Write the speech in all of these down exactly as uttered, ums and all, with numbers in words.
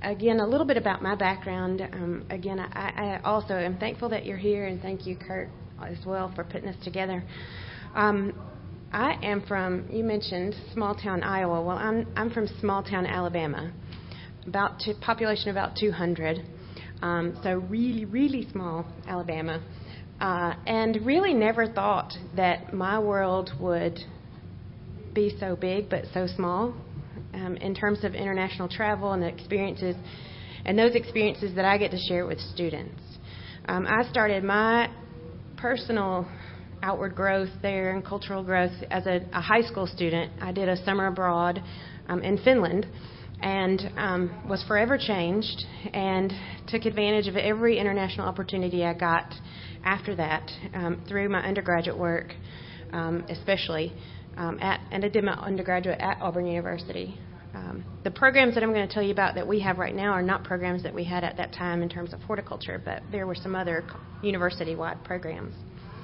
again, a little bit about my background. Um, again, I, I also am thankful that you're here, and thank you, Kurt, as well, for putting this together. Um, I am from, you mentioned small town Iowa. Well, I'm I'm from small town Alabama, about two, population about two hundred. Um, so really, really small Alabama, uh, and really never thought that my world would be so big but so small um, in terms of international travel and the experiences, and those experiences that I get to share with students. Um, I started my personal outward growth there and cultural growth as a, a high school student. I did a summer abroad um, in Finland and um, was forever changed and took advantage of every international opportunity I got after that um, through my undergraduate work, um, especially um, at, and I did my undergraduate at Auburn University. Um, the programs that I'm going to tell you about that we have right now are not programs that we had at that time in terms of horticulture, but there were some other university-wide programs.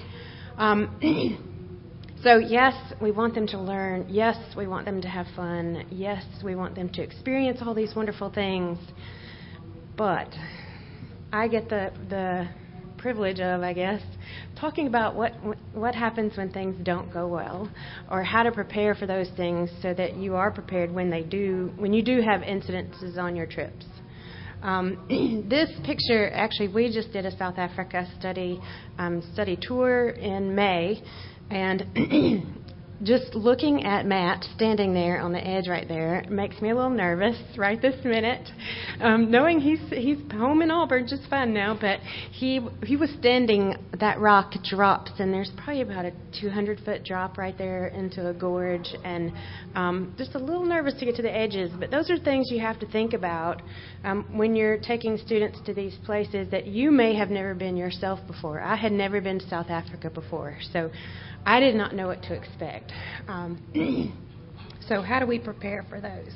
Um, so yes, we want them to learn. Yes, we want them to have fun. Yes, we want them to experience all these wonderful things. But I get the the privilege of, I guess, talking about what what happens when things don't go well, or how to prepare for those things so that you are prepared when they do, when you do have incidences on your trips. Um, this picture, actually, we just did a South Africa study um, study tour in May, and just looking at Matt standing there on the edge right there makes me a little nervous right this minute, um, knowing he's he's home in Auburn just fine now, but he he was standing, that rock drops, and there's probably about a two hundred foot drop right there into a gorge, and um, just a little nervous to get to the edges. But those are things you have to think about um, when you're taking students to these places that you may have never been yourself before. I had never been to South Africa before, so I did not know what to expect. Um, so how do we prepare for those?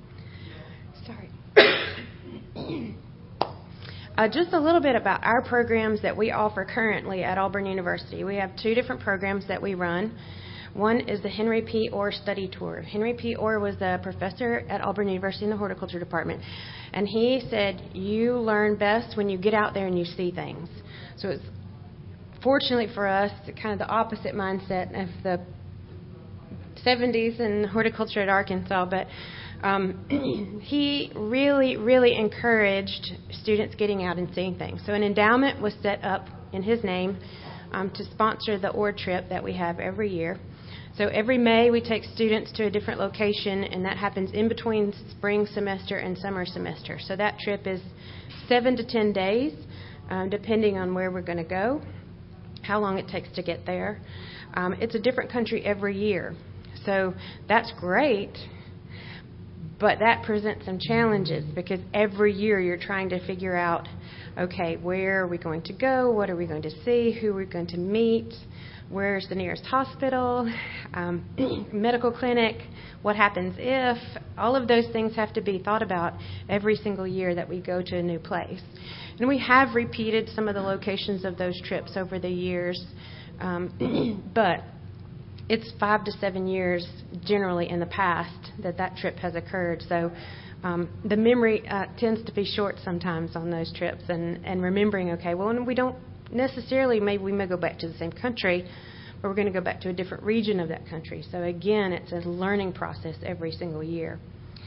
Sorry. uh, just a little bit about our programs that we offer currently at Auburn University. We have two different programs that we run. One is the Henry P. Orr Study Tour. Henry P. Orr was a professor at Auburn University in the horticulture department, and he said, you learn best when you get out there and you see things. So it's fortunately for us, kind of the opposite mindset of the seventies and horticulture at Arkansas, but um, he really, really encouraged students getting out and seeing things. So an endowment was set up in his name um, to sponsor the Orr trip that we have every year. So every May we take students to a different location, and that happens in between spring semester and summer semester. So that trip is seven to ten days, um, depending on where we're going to go, how long it takes to get there. Um, it's a different country every year. So that's great, but that presents some challenges because every year you're trying to figure out, okay, where are we going to go? What are we going to see? Who are we going to meet? Where's the nearest hospital? Um, medical clinic? What happens if? All of those things have to be thought about every single year that we go to a new place. And we have repeated some of the locations of those trips over the years, um, but it's five to seven years generally in the past that that trip has occurred. So um, the memory uh, tends to be short sometimes on those trips, and, and remembering, okay, well, we don't necessarily, maybe we may go back to the same country, but we're going to go back to a different region of that country. So again, it's a learning process every single year.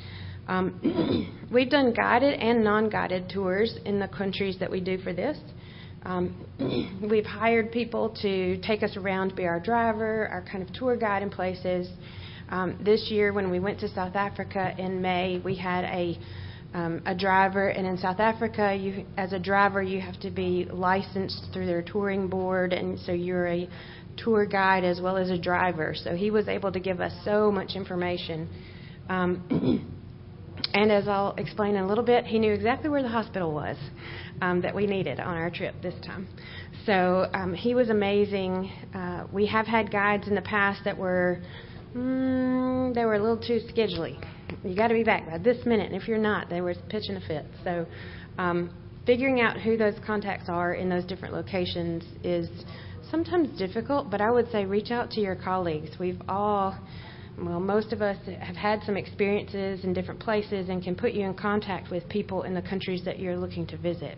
Um, we've done guided and non-guided tours in the countries that we do for this. Um, we've hired people to take us around, be our driver, our kind of tour guide in places. Um, this year, when we went to South Africa in May, we had a um, a driver, and in South Africa, you, as a driver, you have to be licensed through their touring board, and so you're a tour guide as well as a driver. So he was able to give us so much information. Um, And as I'll explain in a little bit, he knew exactly where the hospital was um, that we needed on our trip this time. So um, he was amazing. Uh, we have had guides in the past that were, mm, they were a little too scheduley. You got to be back by this minute, and if you're not, they were pitching a fit. So um, figuring out who those contacts are in those different locations is sometimes difficult, but I would say reach out to your colleagues. We've all well, most of us have had some experiences in different places and can put you in contact with people in the countries that you're looking to visit.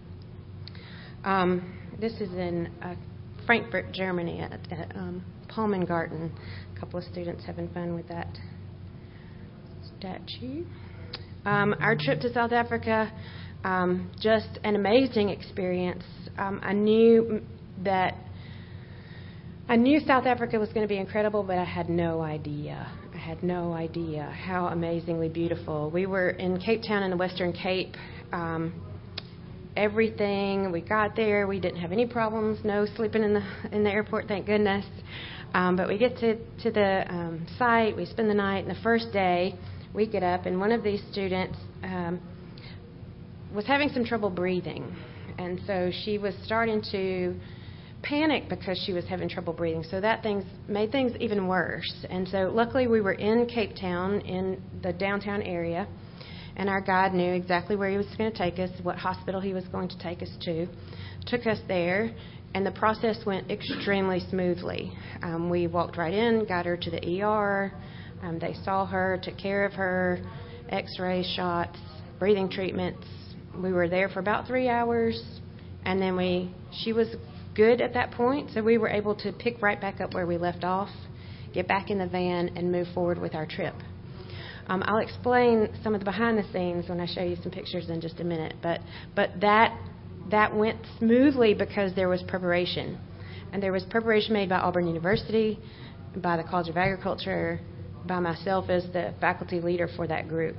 Um, this is in uh, Frankfurt, Germany, at, at um, Palmengarten. A couple of students having fun with that statue. Um, our trip to South Africa, um, just an amazing experience. Um, I knew that I knew South Africa was going to be incredible, but I had no idea. I had no idea how amazingly beautiful. We were in Cape Town in the Western Cape. Um, everything, we got there, we didn't have any problems, no sleeping in the in the airport, thank goodness. Um, but we get to, to the um, site, we spend the night, and the first day we get up, and one of these students um, was having some trouble breathing. And so she was starting to panic because she was having trouble breathing. So that things made things even worse. And so luckily we were in Cape Town, in the downtown area, and our guide knew exactly where he was going to take us, what hospital he was going to take us to. Took us there, and the process went extremely smoothly. Um, we walked right in, got her to the E R. Um, they saw her, took care of her, x-ray shots, breathing treatments. We were there for about three hours, and then we she was good at that point, so we were able to pick right back up where we left off, get back in the van, and move forward with our trip. Um, I'll explain some of the behind the scenes when I show you some pictures in just a minute, but but that that went smoothly because there was preparation, and there was preparation made by Auburn University, by the College of Agriculture, by myself as the faculty leader for that group.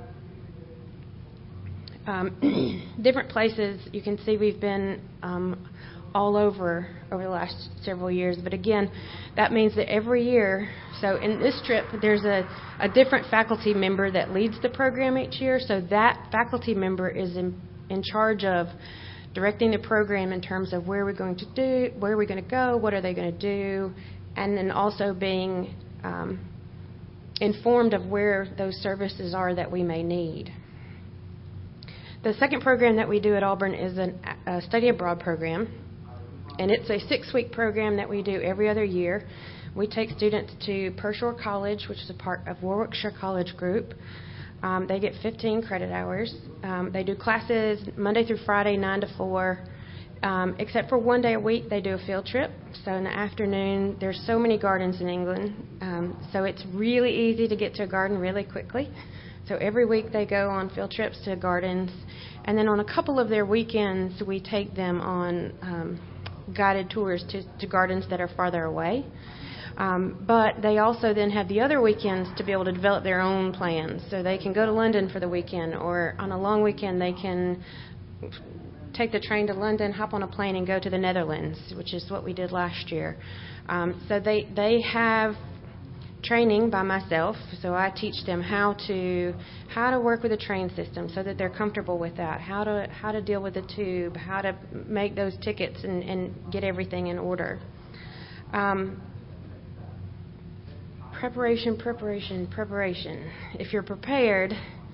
Um, different places, you can see we've been um, all over over the last several years. But again, that means that every year, so in this trip, there's a, a different faculty member that leads the program each year. So that faculty member is in, in charge of directing the program in terms of where we're going to do, where we're going to go, what are they going to do, and then also being um, informed of where those services are that we may need. The second program that we do at Auburn is an, a study abroad program, and it's a six-week program that we do every other year. We take students to Pershore College, which is a part of Warwickshire College Group. Um, they get fifteen credit hours. Um, they do classes Monday through Friday, nine to four. Um, except for one day a week, they do a field trip. So in the afternoon, there's so many gardens in England, um, so it's really easy to get to a garden really quickly. So every week they go on field trips to gardens. And then on a couple of their weekends, we take them on um, guided tours to, to gardens that are farther away. Um, but they also then have the other weekends to be able to develop their own plans. So they can go to London for the weekend, or on a long weekend they can take the train to London, hop on a plane, and go to the Netherlands, which is what we did last year. Um, so they, they have training by myself, so I teach them how to how to work with a train system so that they're comfortable with that, how to how to deal with the tube, how to make those tickets and, and get everything in order. Um, preparation, preparation, preparation. If you're prepared,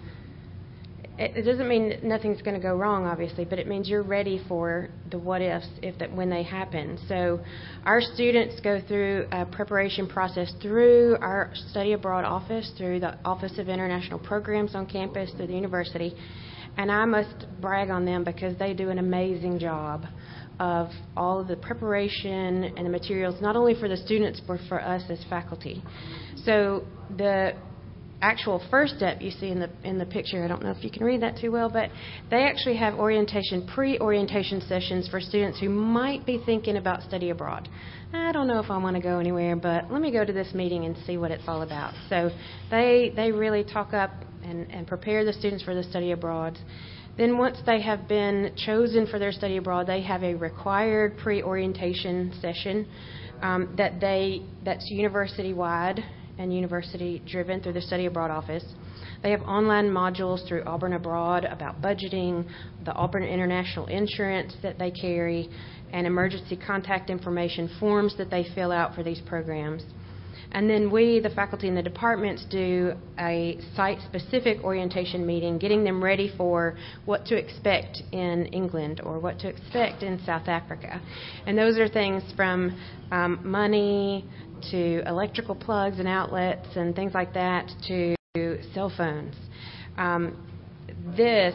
it, it doesn't mean that nothing's going to go wrong, obviously, but it means you're ready for the what-ifs if that when they happen. So our students go through a preparation process through our study abroad office, through the Office of International Programs on campus, through the university, and I must brag on them because they do an amazing job of all of the preparation and the materials, not only for the students, but for us as faculty. So the actual first step you see in the in the picture, I don't know if you can read that too well, but they actually have orientation, pre-orientation sessions for students who might be thinking about study abroad. I don't know if I want to go anywhere, but let me go to this meeting and see what it's all about. So they they really talk up and, and prepare the students for the study abroad. Then once they have been chosen for their study abroad, they have a required pre-orientation session um, that they that's university-wide and university-driven through the study abroad office. They have online modules through Auburn Abroad about budgeting, the Auburn International Insurance that they carry, and emergency contact information forms that they fill out for these programs. And then we, the faculty and the departments, do a site-specific orientation meeting, getting them ready for what to expect in England or what to expect in South Africa. And those are things from um, money to electrical plugs and outlets and things like that to cell phones. Um, this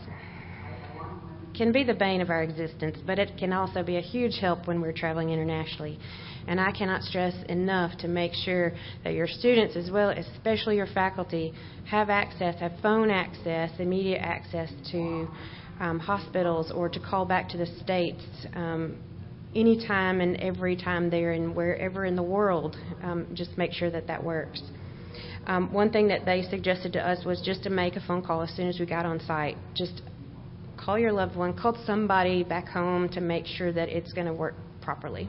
can be the bane of our existence, but it can also be a huge help when we're traveling internationally. And I cannot stress enough to make sure that your students, as well as especially your faculty, have access, have phone access, immediate access to um, hospitals or to call back to the States um, anytime and every time they're in wherever in the world. Um, just make sure that that works. Um, one thing that they suggested to us was just to make a phone call as soon as we got on site. Just call your loved one, call somebody back home to make sure that it's going to work properly.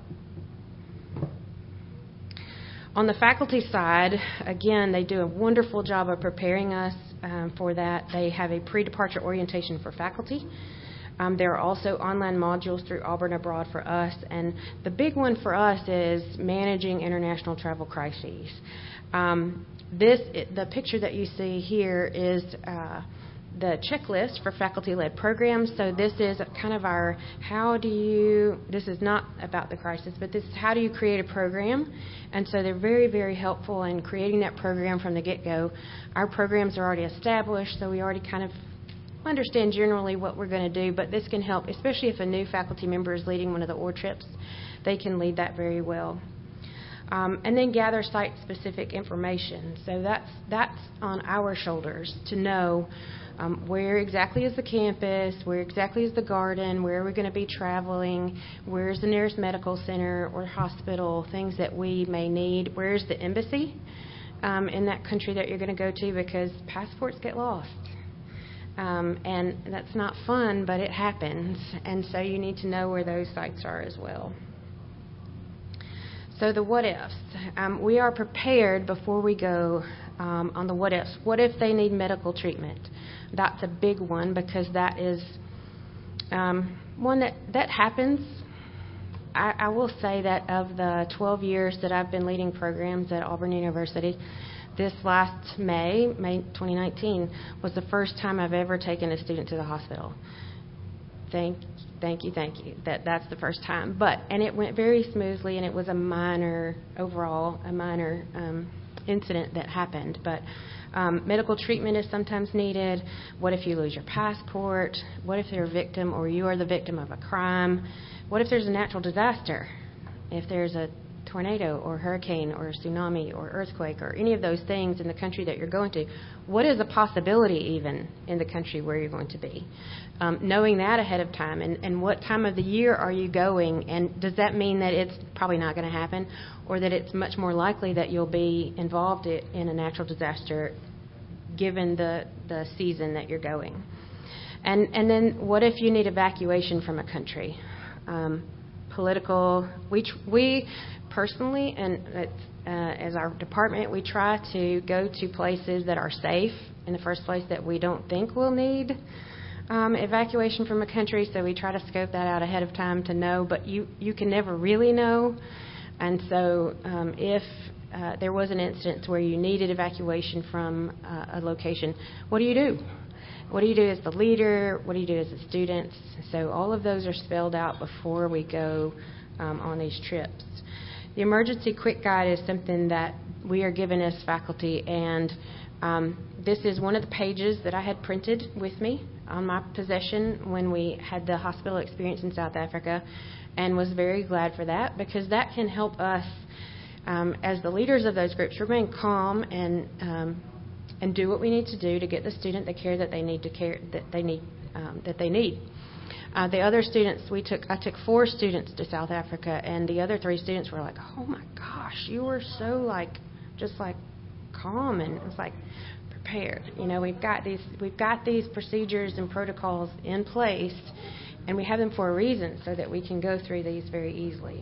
On the faculty side, again, they do a wonderful job of preparing us um, for that. They have a pre-departure orientation for faculty. Um, there are also online modules through Auburn Abroad for us, and the big one for us is managing international travel crises. Um, this, the picture that you see here is uh, the checklist for faculty-led programs. So this is kind of our how do you, this is not about the crisis, but this is how do you create a program. And so they're very, very helpful in creating that program from the get-go. Our programs are already established, so we already kind of understand generally what we're going to do, but this can help, especially if a new faculty member is leading one of the O R trips. They can lead that very well. Um, and then gather site-specific information. So that's, that's on our shoulders to know Um, where exactly is the campus, where exactly is the garden, where are we going to be traveling, where's the nearest medical center or hospital, things that we may need, where's the embassy um, in that country that you're going to go to, because passports get lost. Um, and that's not fun, but it happens, and so you need to know where those sites are as well. So the what ifs. Um, we are prepared before we go um, on the what ifs. What if they need medical treatment? That's a big one because that is um, one that, that happens. I, I will say that of the twelve years that I've been leading programs at Auburn University, this last May, May twenty nineteen, was the first time I've ever taken a student to the hospital. Thank Thank you, thank you. That that's the first time. But and it went very smoothly, and it was a minor overall, a minor um, incident that happened. But um, medical treatment is sometimes needed. What if you lose your passport? What if you're a victim or you are the victim of a crime? What if there's a natural disaster? If there's a tornado or hurricane or tsunami or earthquake or any of those things in the country that you're going to, what is a possibility even in the country where you're going to be? Um, knowing that ahead of time, and, and what time of the year are you going, and does that mean that it's probably not going to happen, or that it's much more likely that you'll be involved in a natural disaster given the, the season that you're going? And, and then what if you need evacuation from a country? Um, political, we, tr- we personally, and uh, as our department, we try to go to places that are safe in the first place, that we don't think we'll need um, evacuation from a country, so we try to scope that out ahead of time to know, but you, you can never really know. And so um, if uh, there was an instance where you needed evacuation from uh, a location, what do you do? What do you do as the leader? What do you do as the students? So all of those are spelled out before we go um, on these trips. The emergency quick guide is something that we are given as faculty, and um, this is one of the pages that I had printed with me on my possession when we had the hospital experience in South Africa, and was very glad for that, because that can help us um, as the leaders of those groups remain calm and um, and do what we need to do to get the student the care that they need to care that they need um, that they need. Uh, the other students we took, I took four students to South Africa, and the other three students were like, "Oh my gosh, you were so like just like calm," and it was like prepared. You know, we've got these we've got these procedures and protocols in place, and we have them for a reason so that we can go through these very easily.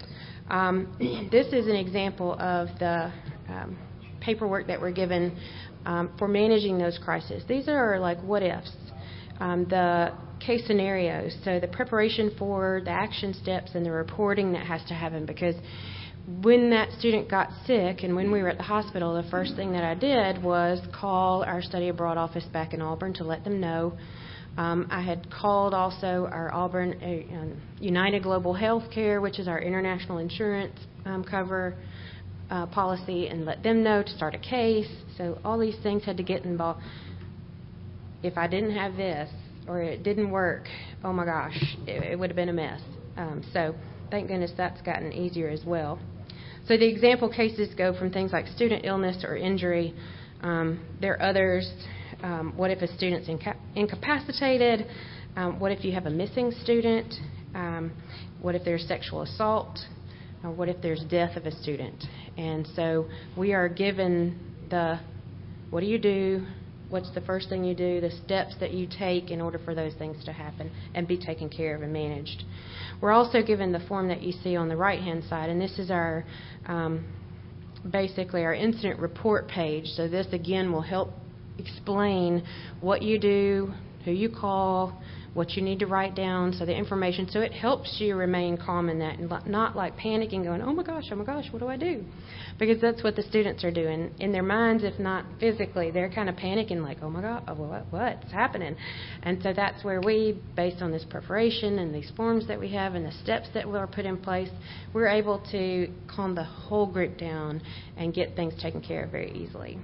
Um, this is an example of the um, paperwork that we're given um, for managing those crises. These are like what ifs, um, the case scenarios, so the preparation for the action steps and the reporting that has to happen, because when that student got sick and when we were at the hospital, the first thing that I did was call our study abroad office back in Auburn to let them know. Um, I had called also our Auburn uh, um, United Global Healthcare, which is our international insurance um, cover uh, policy, and let them know to start a case. So all these things had to get involved. If I didn't have this or it didn't work, oh my gosh, it, it would have been a mess. Um, so thank goodness that's gotten easier as well. So the example cases go from things like student illness or injury. Um, there are others. Um, what if a student's inca- incapacitated? Um, what if you have a missing student? Um, what if there's sexual assault? Uh, what if there's death of a student? And so we are given the, what do you do? What's the first thing you do? The steps that you take in order for those things to happen and be taken care of and managed. We're also given the form that you see on the right-hand side, and this is our um, basically our incident report page. So this, again, will help explain what you do, who you call, what you need to write down, so the information. So it helps you remain calm in that and not like panicking, going, oh my gosh, oh my gosh, what do I do? Because that's what the students are doing. In their minds, if not physically, they're kind of panicking like, oh my God, oh, what, what's happening? And so that's where we, based on this preparation and these forms that we have and the steps that were put in place, we're able to calm the whole group down and get things taken care of very easily.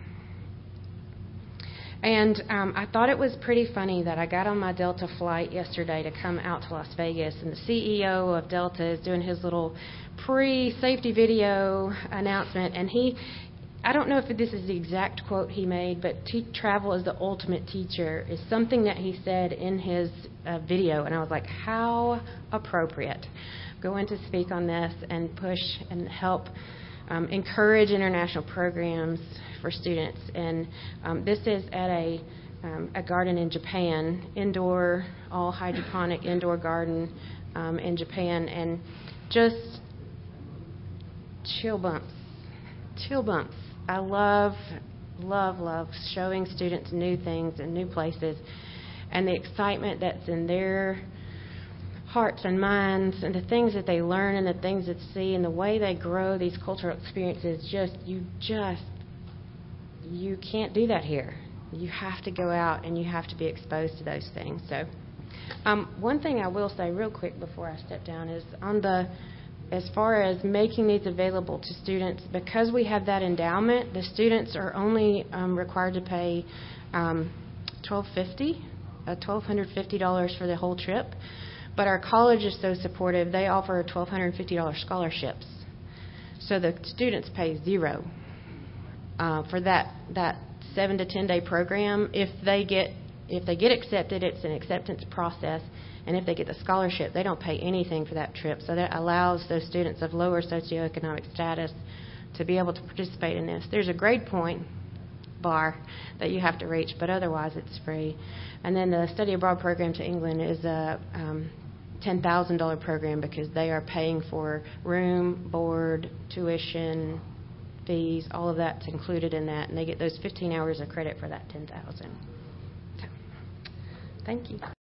And um, I thought it was pretty funny that I got on my Delta flight yesterday to come out to Las Vegas, and the C E O of Delta is doing his little pre-safety video announcement, and he, I don't know if this is the exact quote he made, but te- travel is the ultimate teacher is something that he said in his uh, video, and I was like, how appropriate. Going to speak on this and push and help Um, encourage international programs for students. And um, this is at a, um, a garden in Japan, indoor, all hydroponic indoor garden um, in Japan. And just chill bumps, chill bumps. I love, love, love showing students new things and new places, and the excitement that's in their hearts and minds, and the things that they learn and the things that see and the way they grow these cultural experiences. Just you just you can't do that here. You have to go out and you have to be exposed to those things. So um, one thing I will say real quick before I step down is on the as far as making these available to students, because we have that endowment, the students are only um, required to pay um, twelve fifty, uh, twelve fifty dollars for the whole trip. But our college is so supportive, they offer twelve fifty dollars scholarships. So the students pay zero uh, for that that seven to ten day program. If they get if they get accepted, it's an acceptance process, and if they get the scholarship, they don't pay anything for that trip. So that allows those students of lower socioeconomic status to be able to participate in this. There's a grade point bar that you have to reach, but otherwise it's free. And then the study abroad program to England is a um, ten thousand dollars program because they are paying for room, board, tuition, fees, all of that's included in that, and they get those fifteen hours of credit for that ten thousand dollars. So, thank you.